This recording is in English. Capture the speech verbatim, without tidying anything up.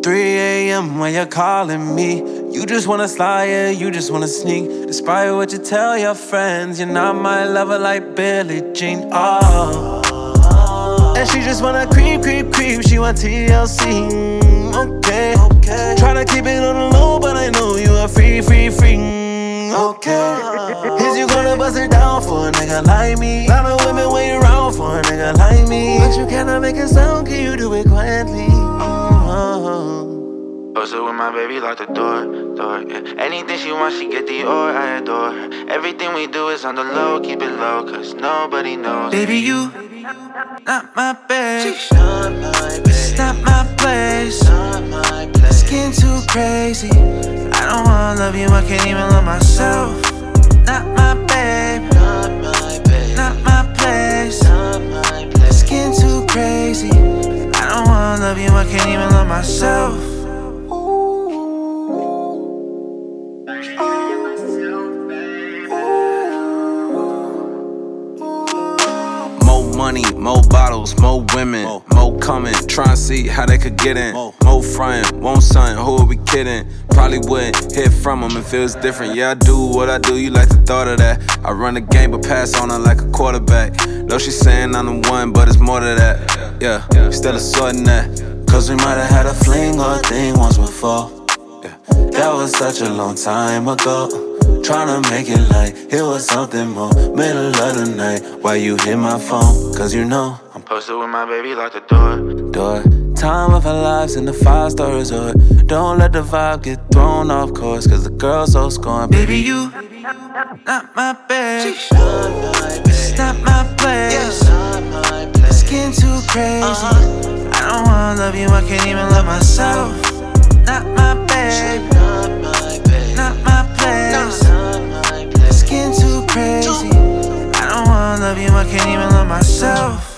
three a.m. when you're calling me. You just wanna slide, yeah, you just wanna sneak. Despite what you tell your friends, you're not my lover like Billie Jean. Oh, and she just wanna creep, creep, creep. She want T L C. Okay, okay. Tryna keep it on the low, but I know you are free, free, free. Okay. Is you gonna bust it down for a nigga like me? Lot of women wait around for a nigga like me, but you cannot make a sound, can you do it quietly? Oh. Posted with my baby, lock the door, door, yeah. Anything she wants, she get the or, I adore her. Everything we do is on the low, keep it low, cause nobody knows. Baby, you, not my babe. She's not my babe. It's not my place. Not my place. Skin too crazy. I don't wanna love you, I can't even love myself. Not my babe. Not my babe. Not my place. Not my place. Skin too crazy. I don't wanna love you, I can't even love myself. Money, more bottles, more women, more, more coming, tryna see how they could get in. More, more frontin', won't son, who are we kidding? Probably wouldn't hear from them, it feels different. Yeah, I do what I do, you like the thought of that. I run the game, but pass on her like a quarterback. Though she's saying I'm the one, but it's more to that. Yeah, still assorting that. Cause we might've had a fling or a thing once before. Yeah, that was such a long time ago. Tryna make it like it was something more. Middle of the night, why you hit my phone? Cause you know I'm Posted with my baby, lock the door. door. Time of our lives in the five-star resort. Don't let the vibe get thrown off course, cause the girl's so scorned. Baby, you, not my babe. She's not my babe. It's not my place. Not my place. Skin too crazy. Uh-huh. I don't wanna love you, I can't even love myself. Not my babe. Not my babe. Not my place. Not my place. Skin too crazy. I don't wanna love you, I can't even love myself.